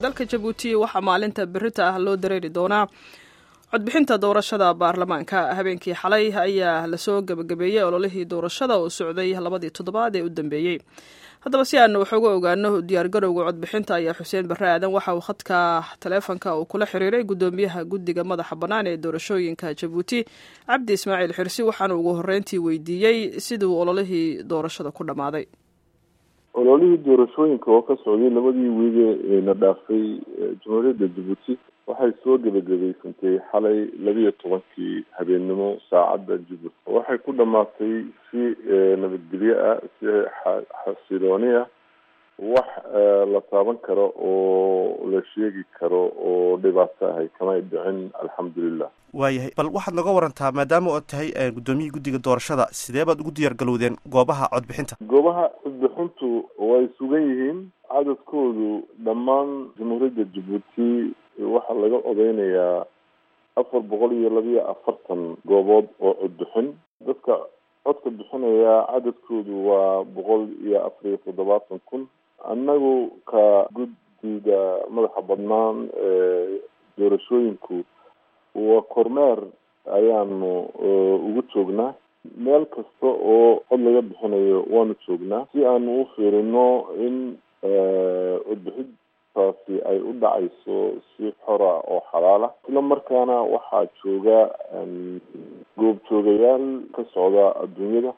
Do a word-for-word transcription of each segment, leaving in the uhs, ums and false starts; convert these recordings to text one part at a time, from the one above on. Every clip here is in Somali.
dalka Djibouti waxaa maalinta berita ah loo dareeri doonaa codbixinta doorashada baarlamaanka. Habeenkii xalay ayaa lasoo gabagabeeyey ololihii doorashada oo socday labadii toddobaad ee u dambeeyey. haddaba si aan wax uga ogaano diyaargarowga codbixinta ayaa xuseen barre aadan waxa uu khadka taleefanka uu kula xiriiray gudoomiyaha guddiga madaxa bannaan ee doorashooyinka Djibouti Cabdi Ismaaciil Xirsi, waxaana ugu horreyntii weydiiyey siduu ololihii doorashada ku dhammaaday. ololihii doorashooyinka oo ka socday labadii wiige ee la dhaafay jamhuuriyadda Djibouti waxay soo gabagabaysantay xalay labiyo tobankii habeennimo saacadda Djibouti. waxay ku dhamaatay si nabadgelyo ah, si xasilooni ah, wax la taaban karo oo la sheegi karo oo dhibaato ah kama dhicin, alxamdulilah. waayahay, bal waxaad naga warantaa maadaama ood tahay gudoomiyihii guddiga doorashada, sidee baad ugu diyaar galowdeen goobaha codbixinta? goobaha codbixintu way sugan yihiin, cadadkoodu dhammaan jamhuuriyadda Djibouti waxaa laga odeynayaa afar boqol iyo labiyo afartan goobood oo codbixin. dadka codka bixinaya cadadkoodu waa boqol iyo afar iyo toddobaatan kun. annagu ka guddiga madaxa badnaan ee doorashooyinku waa kormeer ayaanu ugu joognaa. meel kasta oo cod laga bixinayo waanu joognaa si aanu u fiirino in codbixintaasi ay u dhacayso si xora oo xalaala. isla markaana waxaa jooga goobjoogayaal ka socda adduunyada,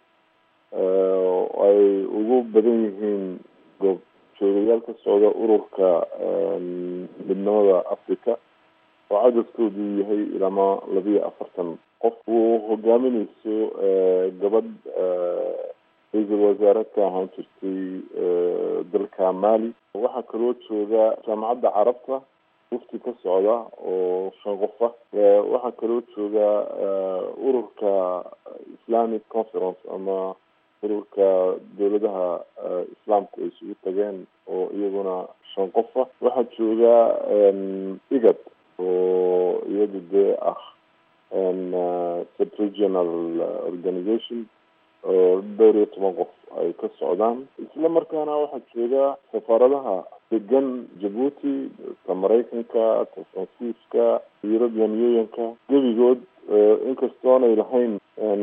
ay ugu badan yihiin goobjoogayaal ka socda ururka midnimada Africa oo cadadkoodu yahay ilama labiyo afartan qof. uu hogaaminayso gabadh ra-iisul wasaare ka ahaan jirtay dalka Mali. waxaa kaloo jooga jaamacadda carabta wafdi ka socda oo shan qof ah. waxaa kaloo jooga ururka Islamic Conference ama ururka dowladaha islaamku ay isugu tageen oo iyaguna shan qof ah. waxaa jooga igad oo iyada dee ah sub-regional organization oo dhowr iyo toban qof ay ka socdaan. isla markaana waxaa jooga safaaradaha degan Djibouti, ka Maraykanka, ka Faransiiska, European Unionka, gebigood inkastoonay lahayn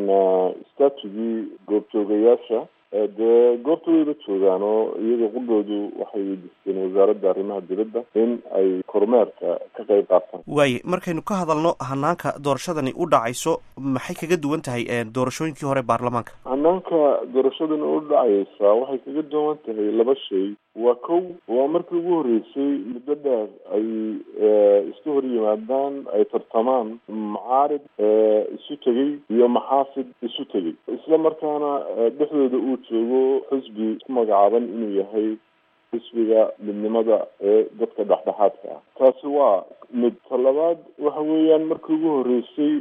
statugii goobjoogayaasha dee goobta wayla joogaan oo iyaga qudhoodu waxay weydiisteen wasaaradda arrimaha dibadda in ay kormeerka ka qayb qaataan. waaye, markaynu ka hadalno hanaanka doorashadani u dhacayso, maxay kaga duwan tahay doorashooyinkii hore baarlamaanka? hanaanka doorashadani u dhacaysa waxay kaga duwan tahay laba shay. waa kow, waa markii ugu horreysay muddo dheer ay iska hor yimaadaan, ay tartamaan macaarid isu tegey iyo maxaafid isu tegey. isla markaana dhexdooda uu joogo xisbi isku magacaaban inuu yahay xisbiga midnimada ee dadka dhexdhexaadka ah. taasi waa mid. talabaad waxa weeyaan markii ugu horreysay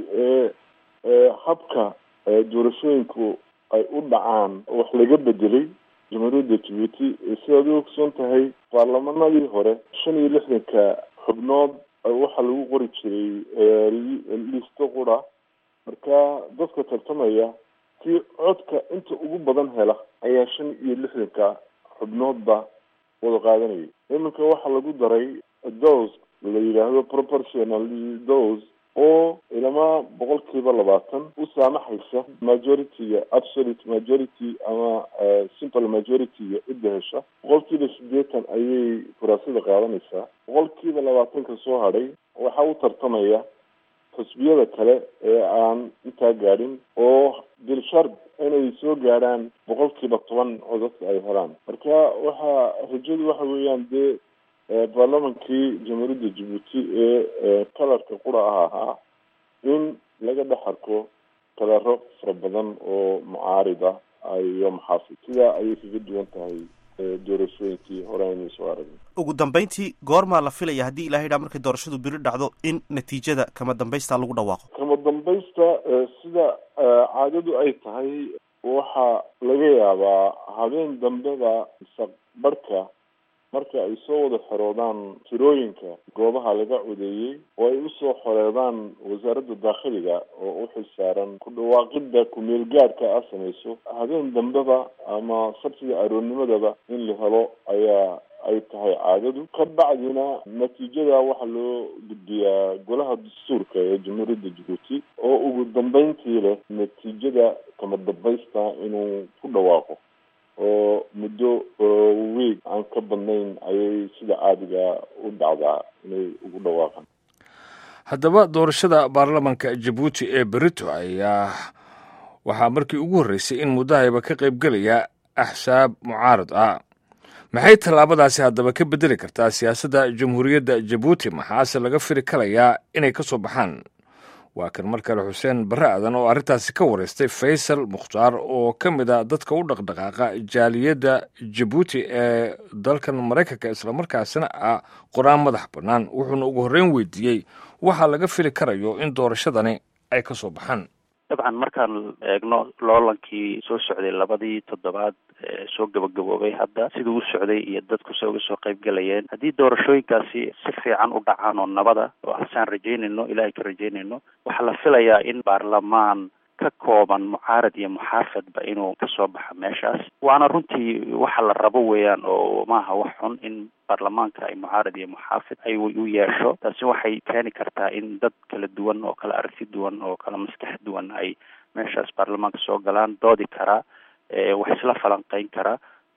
ee habka doorashooyinku ay u dhacaan wax laga bedelay jamhuuriyadda Djibouti. sidaad u ogsoon tahay baarlamanadii hore shan iyo lixdanka xubnood waxaa lagu qori jiray listo qura. marka dadka tartamaya si codka inta ugu badan hela ayaa shan iyo lixdanka xubnoodba wada qaadanayay. iminka waxaa lagu daray dose la yidhaahdo proportional dose oo ilama boqolkiiba labaatan u saamaxaysa majority-ga, absolute majority ama simple majority-ga cidda hesha. boqolkiiba siddeetan ayay kuraasada qaadanaysaa. boqolkiiba labaatanka soo hadhay waxaa u tartamaya xusbiyada kale ee aan intaa gaadhin oo dilshard inay soo gaadhaan boqolkiiba toban oo dadka ay helaan. marka waxaa rajadu waxa weeyaan dee baarlamankii jamhuuriyadda Djibouti ee kalarka qura ah ahaa in laga dhex arko kalaro fara badan oo mucaarid ah iyo maxaafid. sidaa ayay kaga duwan tahay doorashooyinkii hore aynu soo aragnay. ugu dambeyntii, goormaa la filaya haddii ilaahay dhaa markay doorashadu biri dhacdo in natiijada kama dambaysta lagu dhawaaqo? kama dambaysta sida caadadu ay tahay waxaa laga yaabaa habeen dambeba barhka marka ay soo wada xoroodaan tirooyinka goobaha laga codeeyey oo ay usoo xoreedaan wasaaradda daakhiliga oo u xilsaaran ku dhawaaqidda ku-meel gaadhka ah samayso habeen dambeba ama sabtida aroornimadaba in la helo ayaa ay tahay caadadu ka bacdina natiijada waxaa loo gudbiyaa golaha dastuurka ee jamhuuriyadda Djibouti oo ugu dambeyntii leh natiijada kama dambaysta inuu ku dhawaaqo oo muddo weeg aan ka badnayn ayay sida caadiga u dhacdaa inay ugu dhawaaqaan. haddaba doorashada baarlamaanka Djibouti ee berito ayaa waxaa markii ugu horreysay in mudahayba ka qaybgelaya axsaab mucaarad ah. maxay tallaabadaasi haddaba ka bedeli kartaa siyaasadda jamhuuriyadda Djibouti maxaase laga firi karayaa inay ka soo baxaan? waa kan mar kale xuseen barre aadan oo arrintaasi ka wareystay Faysal Mukhtaar oo ka mid ah dadka u dhaqdhaqaaqa jaaliyadda Djibouti ee dalkan Maraykanka islamarkaasina ah qoraan madax bannaan, wuxuuna ugu horreyn weydiiyey waxaa laga fili karayo in doorashadani ay ka soo baxaan. dabcan markaan eegno loolankii soo socday labadii toddobaad ee soo gabagaboobay hadda siduu u socday iyo dadku se uga soo qayb galayeen, haddii doorashooyinkaasi si fiican u dhacaan oo nabada oo hasaan rajaynayno ilaahay ka rajaynayno, waxaa la filayaa in baarlamaan ka kooban mucaarad iyo muxaafadba inuu kasoo baxo meeshaas. waana runtii waxa la rabo weeyaan oo maaha wax xun in baarlamaanka ay mucaarad iyo muxaafid ay u yeesho. taasi waxay keeni kartaa in dad kala duwan oo kala aragti duwan oo kala maskax duwan ay meeshaas baarlamaanka soo galaan, doodi karaa, wax isla falanqeyn kara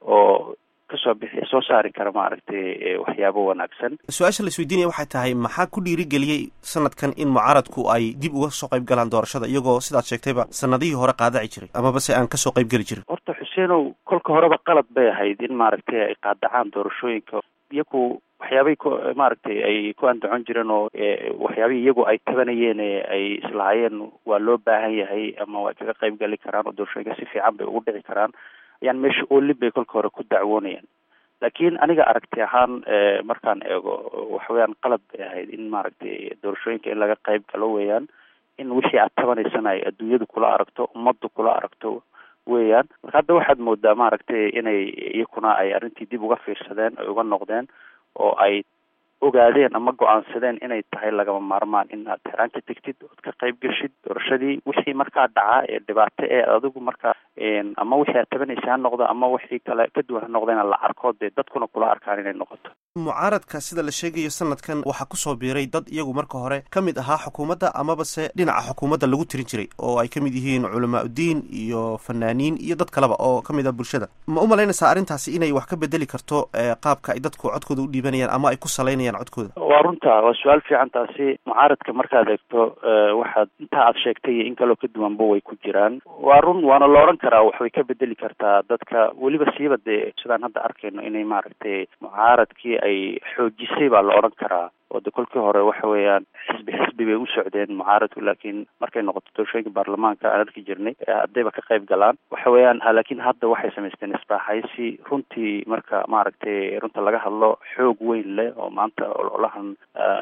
oo kasoo bixi soo saari kara maaragtay waxyaabo wanaagsan. su-aasha la isweydiinaya waxay tahay maxaa ku dhiirigeliyey sanadkan in mucaaradku ay dib uga soo qayb galaan doorashada iyagoo sidaad sheegtayba sanadihii hore qaadaci jiray amaba se aan kasoo qayb geli jirin? horta xuseenow, kolka horeba qalad bay ahayd in maaragtay ay qaadacaan doorashooyinka. iyagu waxyaabay ku maaragtay ay ku andacon jireen oo waxyaabihii iyagu ay tabanayeen ee ay islahaayeen waa loo baahan yahay ama way kaga qayb gali karaan oo doorashooyinka si fiican bay ugu dhici karaan ayaan meesha oolin bay kolka hore ku dacwoonayaan. laakiin aniga aragti ahaan markaan eego waxa weeyaan qalad bay ahayd in maaragtay doorashooyinka in laga qayb galo weeyaan, in wixii aad tabanaysana ay adduunyadu kula aragto, ummaddu kula aragto weeyaan. marka hadda waxaad moodaa maaragtay inay iyakuna ay arrintii dib uga fiirsadeen, ay uga noqdeen oo ay ogaadeen ama go-aansadeen inay tahay lagama maarmaan in aad Tehraan ka tegtid ood ka qayb gashid doorashadii. wixii markaa dhacaa ee dhibaato ee adigu markaa ama wixii aad tabanaysa ha noqdo ama wixii kale ka duwan ha noqdeen la arko dee dadkuna kula arkaan inay noqoto. mucaaradka sida la sheegayo sanadkan waxaa kusoo biiray dad iyagu marka hore ka mid ahaa xukuumadda amaba se dhinaca xukuumadda lagu tirin jiray oo ay ka mid yihiin culamaa udiin iyo fanaaniin iyo dad kaleba oo ka mid ah bulshada. ma u malaynaysaa arrintaasi inay wax ka bedeli karto qaabka ay dadku codkooda u dhiibanayaan ama ay ku salaynayaan codkooda? waa runta, waa su-aal fiican taasi. mucaaradka markaad eegto waxaad intaa aad sheegtay iyo in kaloo ka duwanba way ku jiraan. waa run, waana la odhan karaa waxbay ka bedeli kartaa dadka, weliba siiba dee sidaan hadda arkayno inay maaragtay mucaaradkii ay xoojisay baa la odhan karaa oo de kolkii hore waxa weeyaan xisbi xisbi bay u socdeen mucaaradku, laakiin markay noqoto doorashooyinka baarlamaanka aan arki jirnay haddayba ka qayb galaan waxa weeyaan laakiin hadda waxay samaysteen isbaaxaysi runtii marka maaragtay runta laga hadlo xoog weyn leh oo maanta ololahan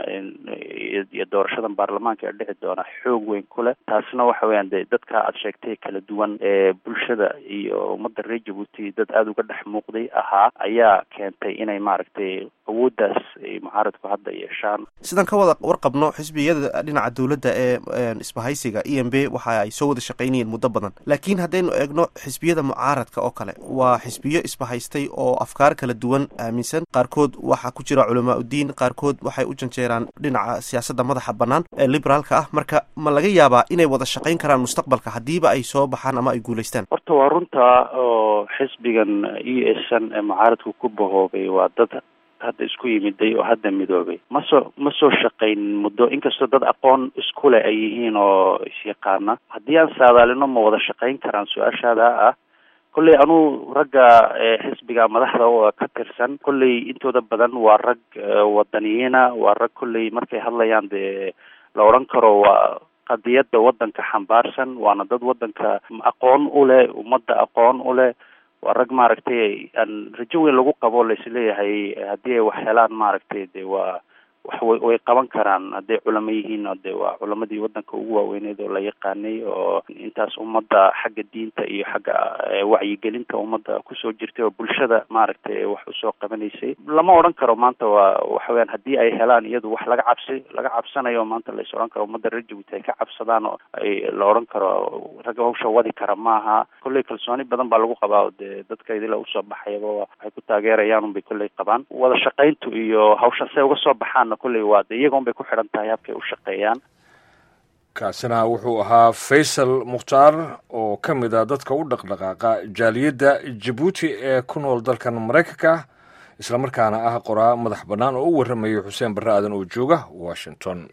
iyo doorashadan baarlamaanka ee dhici doona xoog weyn ku leh. taasna waxa weeyaan de dadka aad sheegtay kala duwan ee bulshada iyo ummadda reer Djibouti dad aada uga dhex muuqday ahaa ayaa keentay inay maaragtay awooddaas mucaaradku hadda yeeshaan. sidaan ka wada warqabno xisbiyada dhinaca dowladda ee isbahaysiga e m b waxa ay soo wada shaqaynayeen muddo badan, laakiin haddaynu eegno xisbiyada mucaaradka oo kale waa xisbiyo isbahaystay oo afkaar kala duwan aaminsan. qaarkood waxaa ku jira culamaa udiin, qaarkood waxay u janjeeraan dhinaca siyaasadda madaxa bannaan ee liberaalka ah. marka ma laga yaabaa inay wada shaqayn karaan mustaqbalka haddiiba ay soo baxaan ama ay guulaystaan? horta waa runta oo xisbigan e s n ee mucaaradku ku bahoobay waa dad hadda isku yimiday oo hadda midoobay. ma soo ma soo shaqayn muddo, inkastoo dad aqoon isku leh ay yihiin oo isyaqaana. haddii aan saadaalino ma wada shaqayn karaan su-aashaada ah, kolley anuu ragga xisbiga madaxda oo ka tirsan kolley intooda badan waa rag wadaniyiina, waa rag kolley markay hadlayaan dee la odhan karo waa qadiyadda waddanka xambaarsan, waana dad waddanka aqoon u leh, ummadda aqoon u leh. waa rag maaragtay aan rajo weyn lagu qabo laisleeyahay haddii ay wax helaan maaragtay de waa wax way qaban karaan hadday culamo yihiin de waa culamadii wadanka ugu waaweyneed oo la yaqaanay oo intaas ummadda xagga diinta iyo xagga wacyigelinta ummadda kusoo jirtay oo bulshada maaragtay wax usoo qabanaysay. lama odhan karo maanta waa waxa weeyaan haddii ay helaan iyadu wax laga cabsi laga cabsanayo maanta la is odhan karo ummadda reer Jabuuti ay ka cabsadaan oo ay la odhan karo ragga hawsha wadi kara maaha. kolley kalsooni badan baa lagu qabaa oo dee dadka idila usoo baxayaba waxay ku taageerayaan unbay kolley qabaan. wada shaqayntu iyo hawshan say uga soo baxaanna kolley waa de iyaga unbay ku xidhan tahay habkay u shaqeeyaan. kaasina wuxuu ahaa Faysal Mukhtaar oo ka mid ah dadka u dhaqdhaqaaqa jaaliyadda Jabuuti ee ku nool dalkan Mareykanka isla markaana ah qoraa madax bannaan oo u warramaya Xuseen Barre Aadan oo jooga Washington.